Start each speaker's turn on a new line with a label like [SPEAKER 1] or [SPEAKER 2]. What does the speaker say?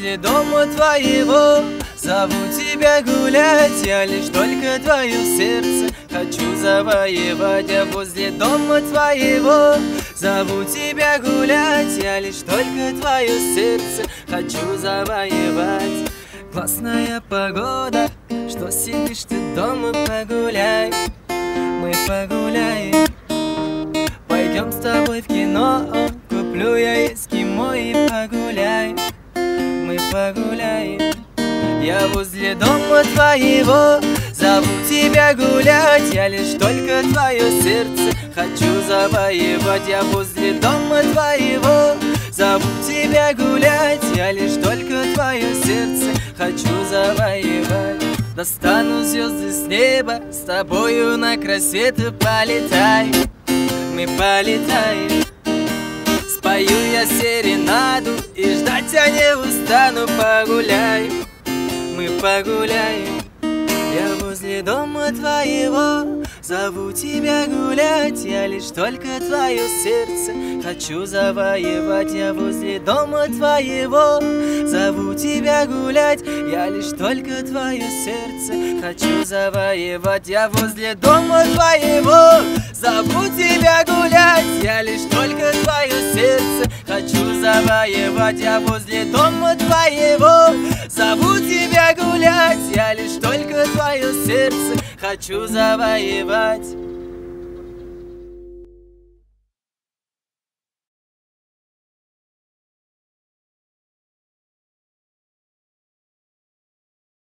[SPEAKER 1] возле дома твоего, зову тебя гулять, я лишь только твое сердце хочу завоевать. Я возле дома твоего, зову тебя гулять, я лишь только твое сердце хочу завоевать. Классная погода, что сидишь ты дома, погуляй, мы погуляем. Пойдем с тобой в кино, куплю я эскимо и погуляем, мы погуляем. Я возле дома твоего, зову тебя гулять, я лишь только твое сердце хочу завоевать. Я возле дома твоего, зову тебя гулять, я лишь только твое сердце хочу завоевать. Достану звезды с неба, с тобою на край света полетай, мы полетаем. Спою я серенаду и ждать я не устану, погуляй, мы погуляем. Я возле дома твоего, зову тебя гулять, я лишь только твое сердце хочу завоевать. Я возле дома твоего, зову тебя гулять, я лишь только твое сердце хочу завоевать. Я возле дома твоего, зову тебя гулять, я лишь только твое сердце хочу завоевать. Я возле дома твоего, зову тебя гулять, я лишь только твое сердце хочу завоевать.